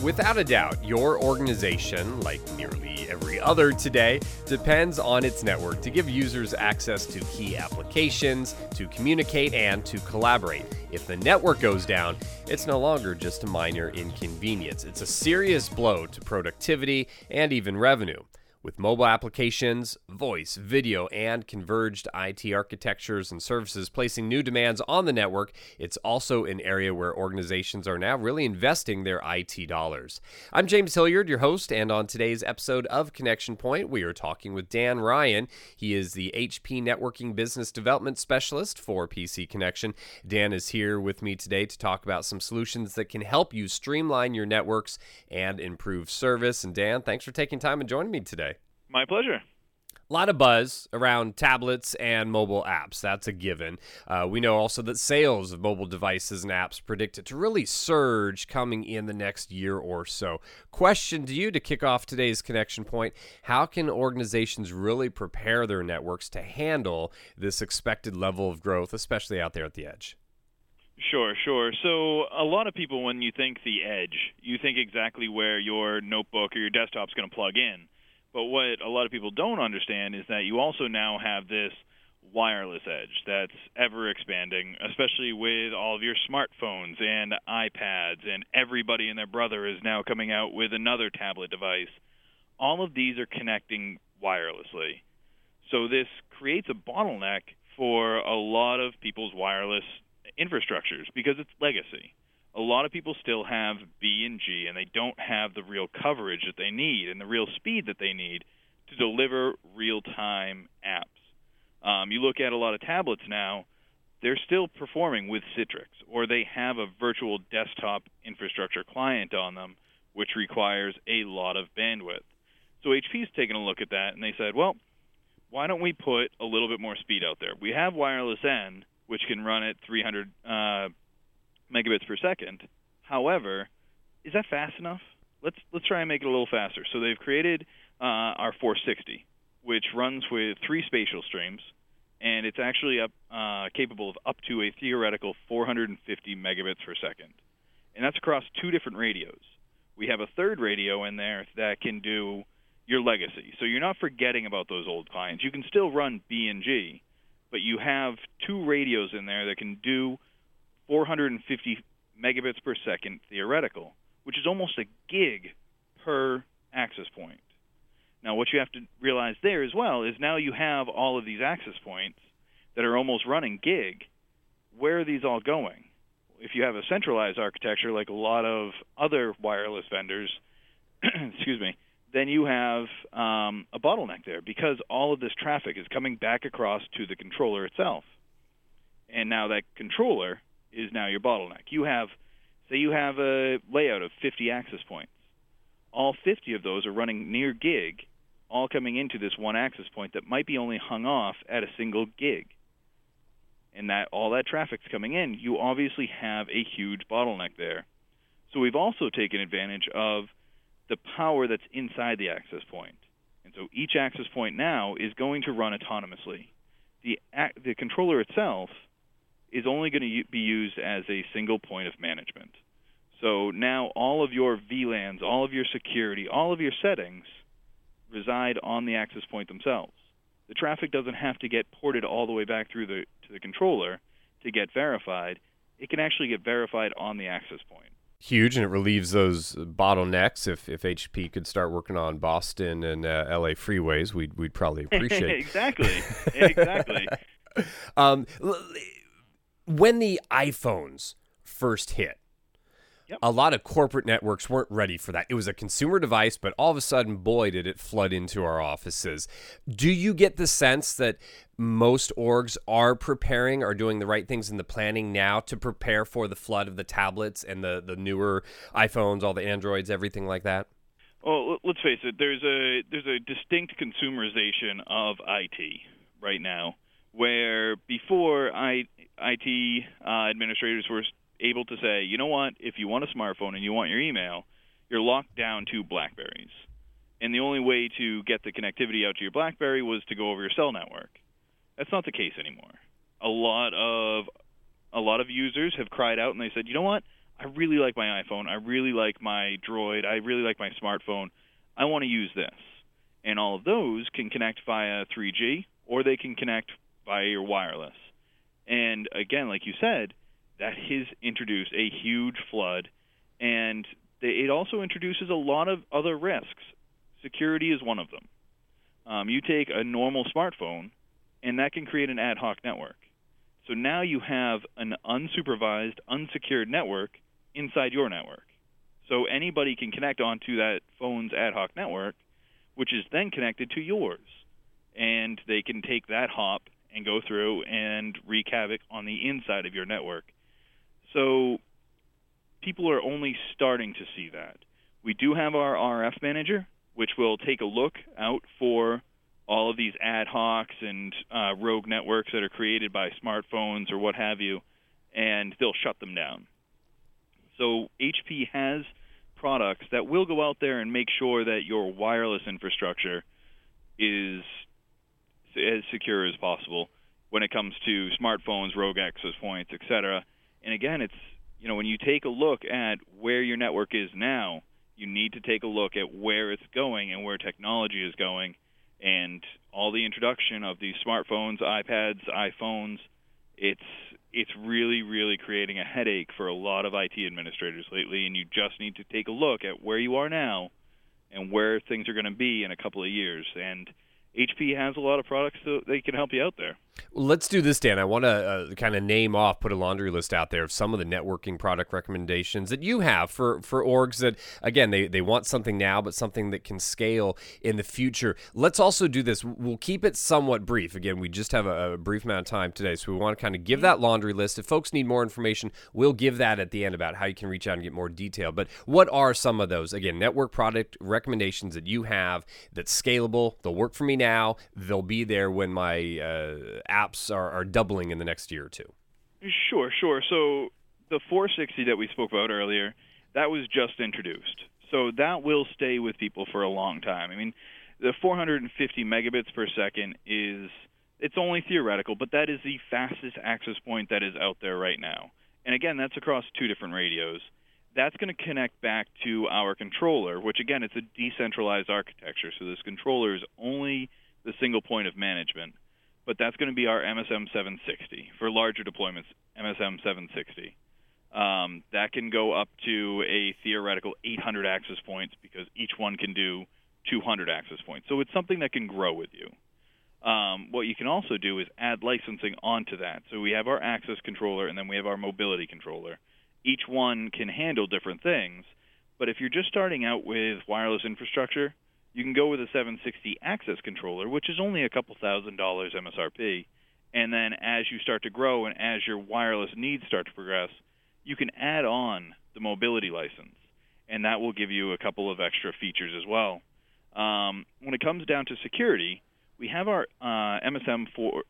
Without a doubt, your organization, like nearly every other today, depends on its network to give users access to key applications, to communicate, and to collaborate. If the network goes down, it's no longer just a minor inconvenience. It's a serious blow to productivity and even revenue. With mobile applications, voice, video, and converged IT architectures and services placing new demands on the network, it's also an area where organizations are now really investing their IT dollars. I'm James Hilliard, your host, and on today's episode of Connection Point, we are talking with Dan Ryan. He is the HP Networking Business Development Specialist for PC Connection. Dan is here with me today to talk about some solutions that can help you streamline your networks and improve service. And Dan, thanks for taking time and joining me today. My pleasure. A lot of buzz around tablets and mobile apps. That's a given. We know also that sales of mobile devices and apps predicted to really surge coming in the next year or so. Question to you to kick off today's Connection Point: how can organizations really prepare their networks to handle this expected level of growth, especially out there at the edge? Sure. So a lot of people, when you think the edge, you think exactly where your notebook or your desktop's going to plug in. But what a lot of people don't understand is that you also now have this wireless edge that's ever expanding, especially with all of your smartphones and iPads, and everybody and their brother is now coming out with another tablet device. All of these are connecting wirelessly. So this creates a bottleneck for a lot of people's wireless infrastructures because it's legacy. A lot of people still have B&G, and they don't have the real coverage that they need and the real speed that they need to deliver real-time apps. You look at a lot of tablets now, they're still performing with Citrix, or they have a virtual desktop infrastructure client on them, which requires a lot of bandwidth. So HP's taken a look at that, and they said, well, why don't we put a little bit more speed out there? We have wireless N, which can run at 300 megabits per second. However, is that fast enough? Let's try and make it a little faster. So they've created our 460, which runs with 3 spatial streams, and it's actually capable of up to a theoretical 450 megabits per second. And that's across 2 different radios. We have a third radio in there that can do your legacy. So you're not forgetting about those old clients. You can still run B&G, but you have 2 radios in there that can do 450 megabits per second theoretical, which is almost a gig per access point. Now, what you have to realize there as well is now you have all of these access points that are almost running gig. Where are these all going? If you have a centralized architecture like a lot of other wireless vendors, excuse me, then you have a bottleneck there because all of this traffic is coming back across to the controller itself. And now that controller is now your bottleneck. You have a layout of 50 access points. All 50 of those are running near gig, all coming into this one access point that might be only hung off at a single gig. And that all that traffic's coming in, you obviously have a huge bottleneck there. So we've also taken advantage of the power that's inside the access point. And so each access point now is going to run autonomously. The controller itself is only going to be used as a single point of management. So now all of your VLANs, all of your security, all of your settings reside on the access point themselves. The traffic doesn't have to get ported all the way back through to the controller to get verified. It can actually get verified on the access point. Huge, and it relieves those bottlenecks. If HP could start working on Boston and LA freeways, we'd probably appreciate it. Exactly. When the iPhones first hit, a lot of corporate networks weren't ready for that. It was a consumer device, but all of a sudden, boy, did it flood into our offices. Do you get the sense that most orgs are doing the right things in the planning now to prepare for the flood of the tablets and the newer iPhones, all the Androids, everything like that? Well, let's face it. There's a distinct consumerization of IT right now, where before IT administrators were able to say, you know what, if you want a smartphone and you want your email, you're locked down to BlackBerries. And the only way to get the connectivity out to your BlackBerry was to go over your cell network. That's not the case anymore. A lot of users have cried out and they said, you know what, I really like my iPhone, I really like my Droid, I really like my smartphone, I want to use this. And all of those can connect via 3G, or they can connect via your wireless. And again, like you said, that has introduced a huge flood, and it also introduces a lot of other risks. Security is one of them. You take a normal smartphone, and that can create an ad hoc network. So now you have an unsupervised, unsecured network inside your network. So anybody can connect onto that phone's ad hoc network, which is then connected to yours. And they can take that hop and go through and wreak havoc on the inside of your network. So people are only starting to see that. We do have our RF manager, which will take a look out for all of these ad hocs and rogue networks that are created by smartphones or what have you, and they'll shut them down. So HP has products that will go out there and make sure that your wireless infrastructure is as secure as possible when it comes to smartphones, rogue access points, etc. And again, it's, when you take a look at where your network is now, you need to take a look at where it's going and where technology is going. And all the introduction of these smartphones, iPads, iPhones, it's really, really creating a headache for a lot of IT administrators lately, and you just need to take a look at where you are now and where things are going to be in a couple of years. And HP has a lot of products that they can help you out there. Well, let's do this, Dan. I want to kind of name off, put a laundry list out there of some of the networking product recommendations that you have for orgs that, again, they want something now, but something that can scale in the future. Let's also do this. We'll keep it somewhat brief. Again, we just have a brief amount of time today, so we want to kind of give that laundry list. If folks need more information, we'll give that at the end about how you can reach out and get more detail. But what are some of those, again, network product recommendations that you have that's scalable? They'll work for me now. They'll be there when my apps are doubling in the next year or two. Sure. So the 460 that we spoke about earlier, that was just introduced. So that will stay with people for a long time. I mean, the 450 megabits per second it's only theoretical, but that is the fastest access point that is out there right now. And again, that's across two different radios. That's going to connect back to our controller, which again, it's a decentralized architecture. So this controller is only the single point of management. But that's going to be our MSM 760 for larger deployments. MSM 760 that can go up to a theoretical 800 access points because each one can do 200 access points. So it's something that can grow with you. What you can also do is add licensing onto that. So we have our access controller and then we have our mobility controller. Each one can handle different things. But if you're just starting out with wireless infrastructure, you can go with a 760 access controller, which is only a couple $1,000 MSRP. And then as you start to grow and as your wireless needs start to progress, you can add on the mobility license. And that will give you a couple of extra features as well. When it comes down to security, we have our MSM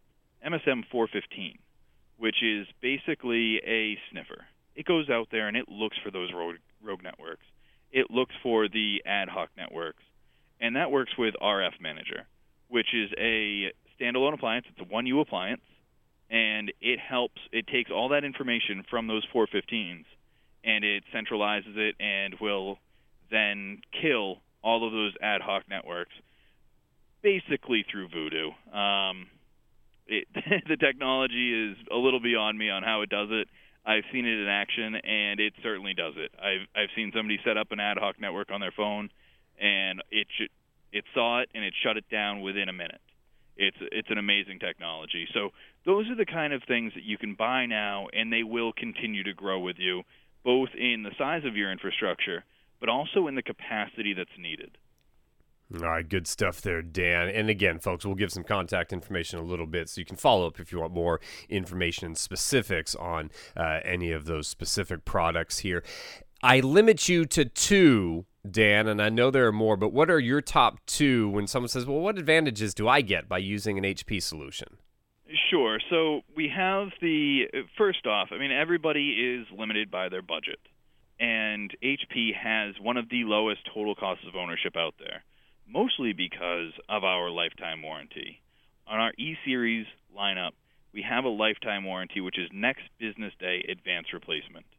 415, which is basically a sniffer. It goes out there and it looks for those rogue networks. It looks for the ad hoc networks. And that works with RF Manager, which is a standalone appliance. It's a 1U appliance, and it takes all that information from those 415s, and it centralizes it and will then kill all of those ad hoc networks, basically through voodoo. The technology is a little beyond me on how it does it. I've seen it in action, and it certainly does it. I've seen somebody set up an ad hoc network on their phone, and it saw it and it shut it down within a minute. It's an amazing technology. So those are the kind of things that you can buy now, and they will continue to grow with you, both in the size of your infrastructure, but also in the capacity that's needed. All right, good stuff there, Dan. And again, folks, we'll give some contact information a little bit so you can follow up if you want more information and specifics on any of those specific products here. I limit you to two, Dan, and I know there are more, but what are your top two when someone says, well, what advantages do I get by using an HP solution? Sure. So we have first off, I mean, everybody is limited by their budget. And HP has one of the lowest total costs of ownership out there, mostly because of our lifetime warranty. On our E-Series lineup, we have a lifetime warranty, which is next business day advanced replacement.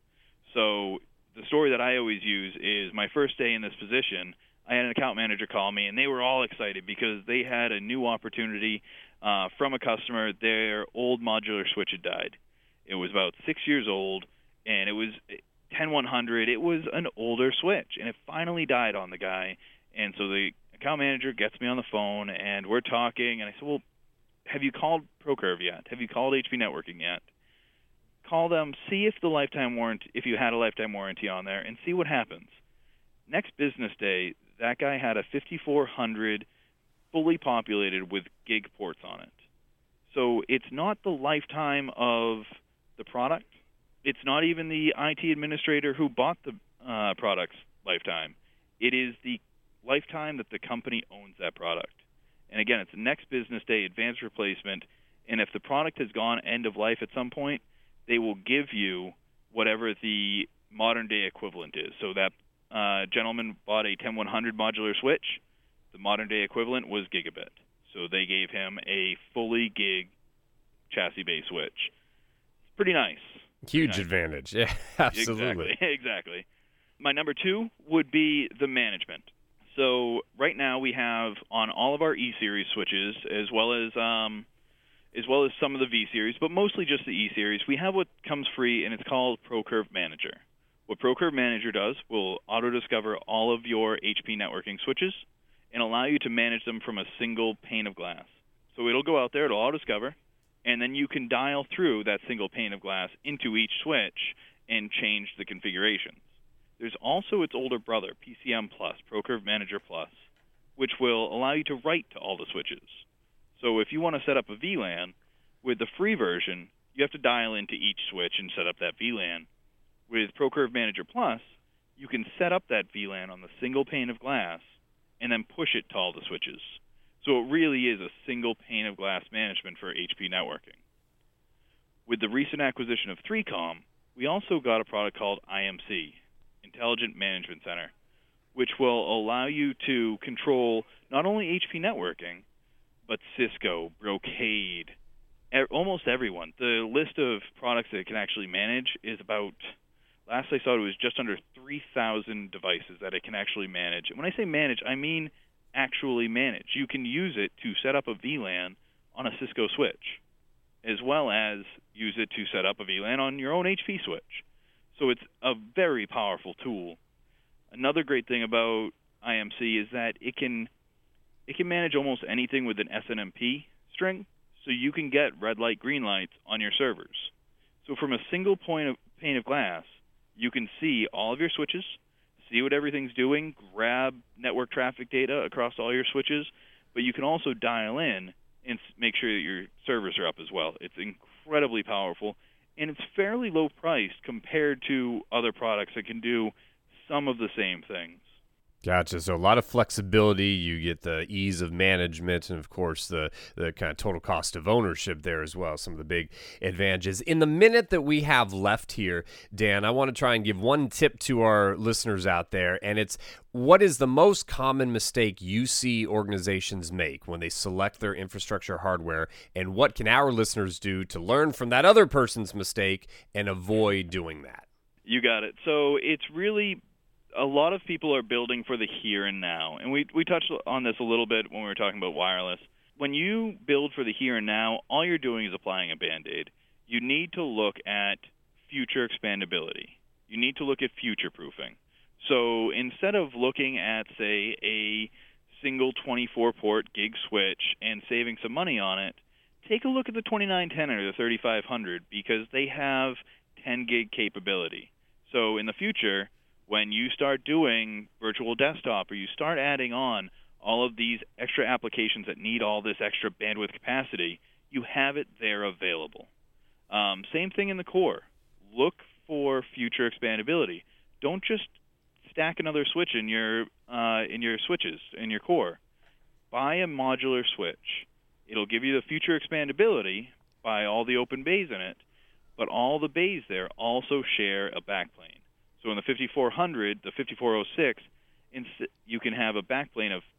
So the story that I always use is my first day in this position, I had an account manager call me, and they were all excited because they had a new opportunity from a customer. Their old modular switch had died. It was about 6 years old, and it was 10100. It was an older switch, and it finally died on the guy. And so the account manager gets me on the phone, and we're talking, and I said, well, have you called ProCurve yet? Have you called HP Networking yet? Call them, see if if you had a lifetime warranty on there, and see what happens. Next business day, that guy had a 5400 fully populated with gig ports on it. So it's not the lifetime of the product. It's not even the IT administrator who bought the product's lifetime. It is the lifetime that the company owns that product. And again, it's the next business day advanced replacement, and if the product has gone end of life at some point, they will give you whatever the modern day equivalent is. So that gentleman bought a 10100 modular switch. The modern day equivalent was gigabit. So they gave him a fully gig chassis-based switch. It's pretty nice. Huge advantage. Yeah, absolutely. Exactly. My number 2 would be the management. So right now we have on all of our E-Series switches, as well as some of the V-Series, but mostly just the E-Series, we have what comes free, and it's called ProCurve Manager. What ProCurve Manager does will auto-discover all of your HP networking switches and allow you to manage them from a single pane of glass. So it'll go out there, it'll auto-discover, and then you can dial through that single pane of glass into each switch and change the configurations. There's also its older brother, PCM Plus, ProCurve Manager Plus, which will allow you to write to all the switches. So if you want to set up a VLAN, with the free version, you have to dial into each switch and set up that VLAN. With ProCurve Manager Plus, you can set up that VLAN on the single pane of glass and then push it to all the switches. So it really is a single pane of glass management for HP networking. With the recent acquisition of 3Com, we also got a product called IMC, Intelligent Management Center, which will allow you to control not only HP networking, but Cisco, Brocade, almost everyone. The list of products that it can actually manage is about, last I saw it was just under 3,000 devices that it can actually manage. And when I say manage, I mean actually manage. You can use it to set up a VLAN on a Cisco switch, as well as use it to set up a VLAN on your own HP switch. So it's a very powerful tool. Another great thing about IMC is that it can manage almost anything with an SNMP string, so you can get red light, green lights on your servers. So from a single pane of glass, you can see all of your switches, see what everything's doing, grab network traffic data across all your switches, but you can also dial in and make sure that your servers are up as well. It's incredibly powerful, and it's fairly low priced compared to other products that can do some of the same things. Gotcha. So a lot of flexibility. You get the ease of management and, of course, the kind of total cost of ownership there as well. Some of the big advantages. In the minute that we have left here, Dan, I want to try and give one tip to our listeners out there, and it's what is the most common mistake you see organizations make when they select their infrastructure hardware, and what can our listeners do to learn from that other person's mistake and avoid doing that? You got it. So it's really, a lot of people are building for the here and now. And we touched on this a little bit when we were talking about wireless. When you build for the here and now, all you're doing is applying a Band-Aid. You need to look at future expandability. You need to look at future-proofing. So instead of looking at, say, a single 24-port gig switch and saving some money on it, take a look at the 2910 or the 3500 because they have 10 gig capability. So in the future, when you start doing virtual desktop or you start adding on all of these extra applications that need all this extra bandwidth capacity, you have it there available. Same thing in the core. Look for future expandability. Don't just stack another switch in your switches, in your core. Buy a modular switch. It'll give you the future expandability by all the open bays in it, but all the bays there also share a backplane. So in the 5400, the 5406, you can have a backplane of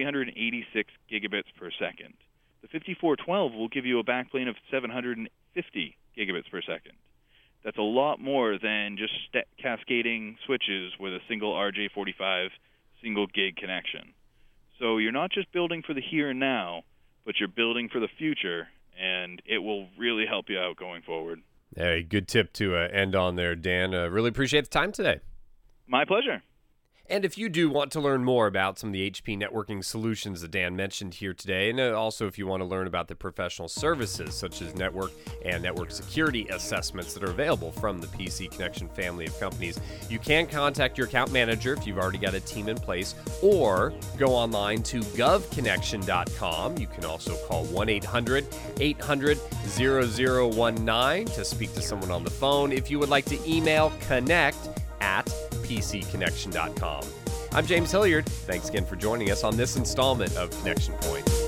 386 gigabits per second. The 5412 will give you a backplane of 750 gigabits per second. That's a lot more than just cascading switches with a single RJ45 single gig connection. So you're not just building for the here and now, but you're building for the future, and it will really help you out going forward. Hey, good tip to end on there, Dan. Really appreciate the time today. My pleasure. And if you do want to learn more about some of the HP networking solutions that Dan mentioned here today, and also if you want to learn about the professional services such as network and network security assessments that are available from the PC Connection family of companies, you can contact your account manager if you've already got a team in place, or go online to govconnection.com. You can also call 1-800-800-0019 to speak to someone on the phone. If you would like to email connect@pcconnection.com. I'm James Hilliard. Thanks again for joining us on this installment of Connection Point.